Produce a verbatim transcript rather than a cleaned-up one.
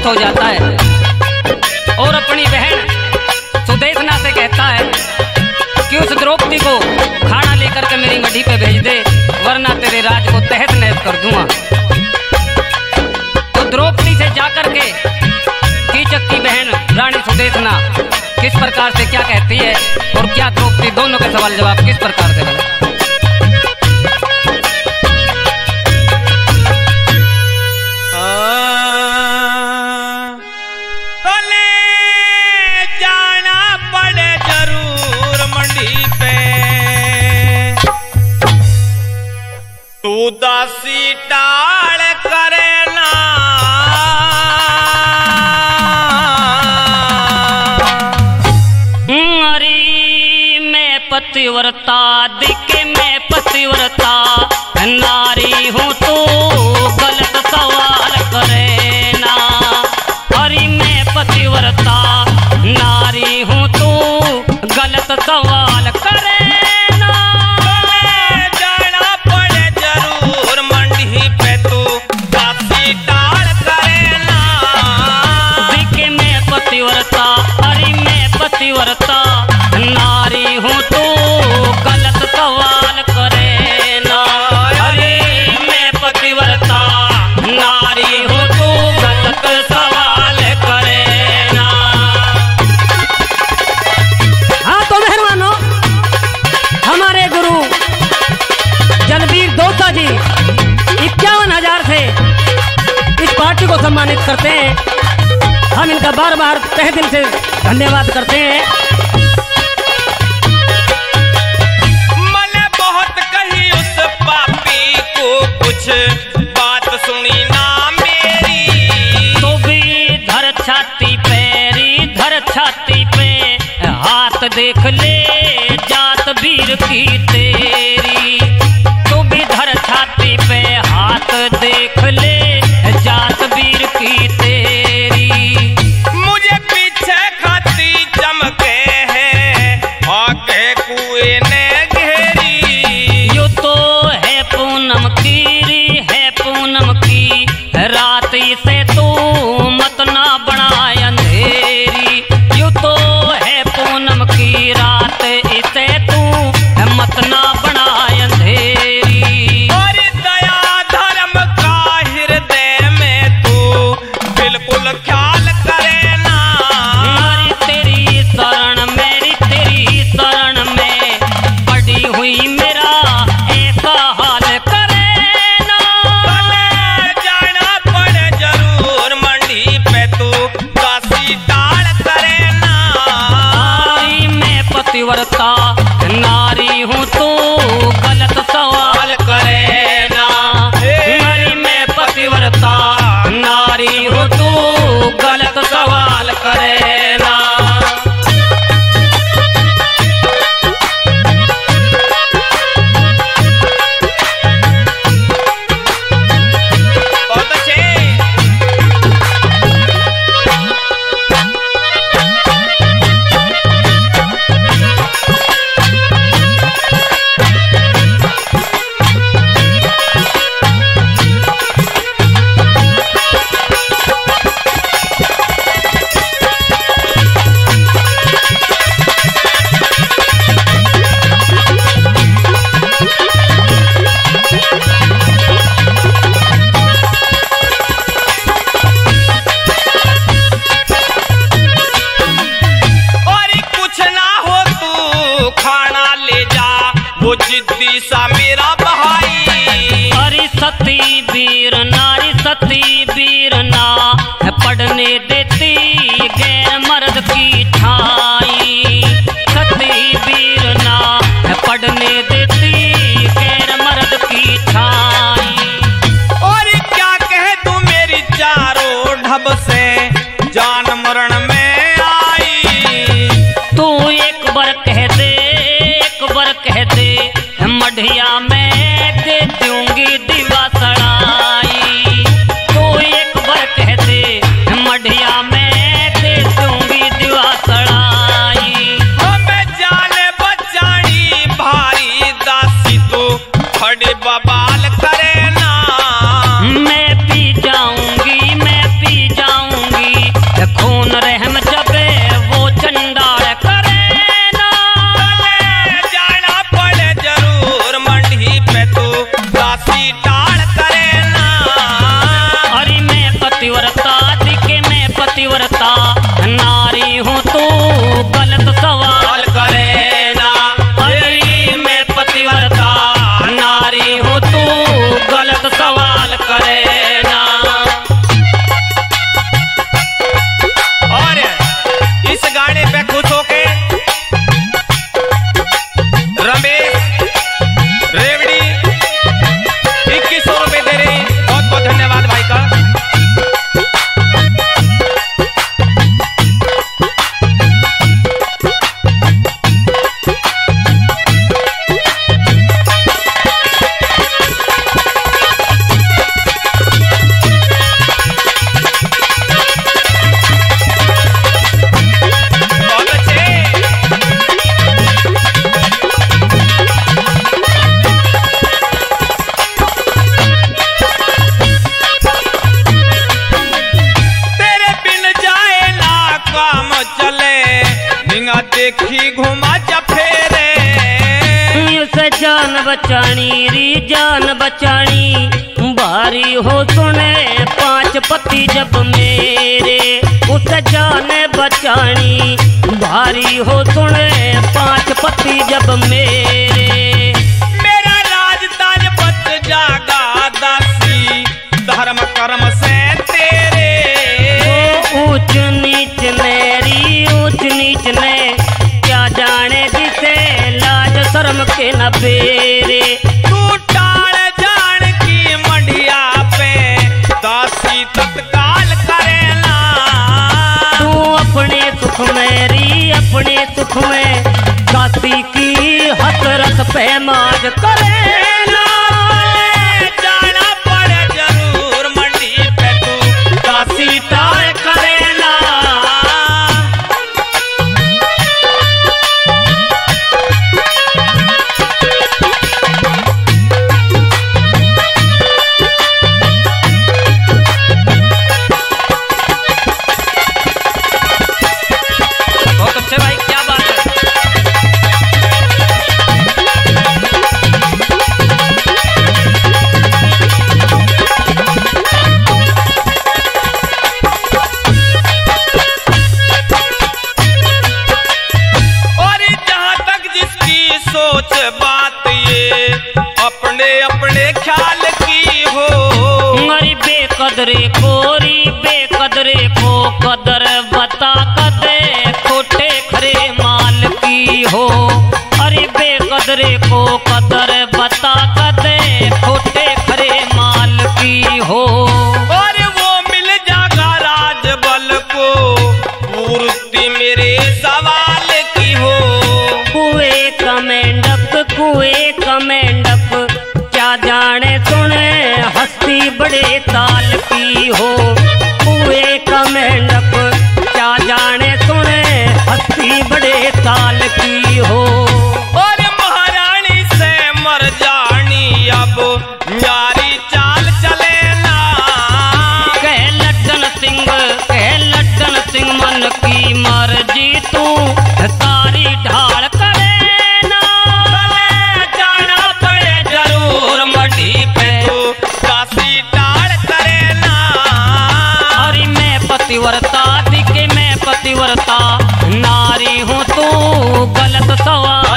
हो जाता है और अपनी बहन सुदेशना से कहता है कि उस द्रौपदी को खाना लेकर के मेरी मढ़ी पे भेज दे, वरना तेरे राज को तहस नहस कर दूंगा। तो द्रौपदी से जाकर के कीचक की बहन रानी सुदेशना किस प्रकार से क्या कहती है और क्या द्रौपदी, दोनों के सवाल जवाब किस प्रकार से बने। तू दासी टाल करे ना, अरे मैं पतिव्रता दिखे मैं पतिव्रता नारी हूँ तो गलत सवाल करे ना। अरे मैं पतिव्रता नारी हूँ तो गलत सवाल करे ना। पतिव्रता अरे मैं पतिव्रता नारी हूँ तो गलत सवाल करे ना। अरे मैं पतिव्रता नारी हूँ तो गलत सवाल करे ना। हाँ तो मेहरबानों, हमारे गुरु जनवीर दोसा जी इक्यावन हजार से इस पार्टी को सम्मानित करते हैं। हम इनका बार बार तहे दिल से धन्यवाद करते हैं। मैंने बहुत कही उस पापी को कुछ बात सुनी ना मेरी, तो भी धर छाती पैरी धर छाती पे हाथ देख ले जात वीर की तेरी। तो भी धर छाती पे हाथ देख ले जात वीर की तेरी। चमके हैं आके कुएं ने घेरी, यो तो है पूनम की है पूनम की रात इसे तू मत ना बनाए अंधेरी। यो तो है पूनम की रात इसे तू मत ना बनाए अंधेरी। और दया धर्म का हृदय में तू बिल्कुल ख्याल करे ना। शरण मेरी तेरी शरण में पड़ी हुई मेरा ऐसा हाल करे ना। जाना पड़े जरूर मंडी पे तू दासी टाल करे ना। मैं पतिव्रता नारी हूँ तो गलत सवाल करे ना। अरे मैं पतिव्रता नारी हूँ तो गलत सवाल करे ना। जिद्दी सा मेरा भाई, अरे सती वीर नारी सती वीर ना पढ़ने देती गैर मर्द की ठाई। सती वीर ना पढ़ने देती गैर मर्द की ठाई। और क्या कह तू मेरी चारों ढब से जान मरण में आई। तू एक बार कह दे एक बार कह दे मढ़िया में दे दूंगी दीवा सड़ाई। तो एक बार कह दे मढ़िया में दे दूंगी दीवा सड़ाई। हमें जाने बचानी भारी दासी तू खड़े बबाल करे ना। मैं पी जाऊंगी मैं पी जाऊंगी कौन रहम जबे वो चंडाल करे ना। जाना पड़े जरूर मंडी पे तू दासी टाल करे ना। अरे मैं पतिव्रता दिखे मैं पतिव्रता नारी हूँ तू गलत सवाल करे ना। अरे मैं पतिव्रता नारी हूँ तू गलत सवाल करे ना। और इस गाने पे खुश होके रमेश रेवड़ी इक्कीस सौ रुपए दे रहे हैं। बहुत बहुत धन्यवाद भाई का। देखी घुमा जा फेरे उसे जान बचानी री जान बचानी भारी हो सुने पांच पति जब मेरे। उसे जान बचानी भारी हो सुने पांच पति जब मेरे। मेरा राज ताज बच जागा दासी धर्म कर्म से तेरे। ऊंच नीच नेरी ऊंच नीच ने क्या जाने जिसे लाज शर्म के न पेरे। तू टाल जान की मंडिया पे दासी तत्काल करेला। तू अपने सुख में री अपने सुख में दासी की हसरत पे माज करेला। जाना पड़े जरूर मंडी पे तू दासी टाल करेला। बहुत अच्छे भाई क्या बात है। और जहाँ तक जिसकी सोच बात ये अपने अपने ख्याल की हो। मरी बेकदरे कोरी बेकदरे को कदर बता कदे खोटे खरे माल की हो। अरे बेकदरे को कदर बता कदे खोटे खरे माल की हो। और वो मिल जागा राज बल को पूर्ति मेरे सवाल की हो। कुएं का मेंढक कुएं का मेंढक क्या जाने सुने हस्ती बड़े ताल की हो। कुएं का मेंढक क्या जाने सुने हस्ती बड़े ताल की हो। और महारानी से मर जानी अब न्यारी चाल चले ना। कह लड्डन सिंह कह लड्डन सिंह मन की मर्जी तू तारी ढाल करे ना। जाना पड़े जरूर मंडी पे तू दासी टाल करे ना। अरे मैं पतिव्रता दिखे मैं पतिव्रता नारी हूँ तू गलत सवाल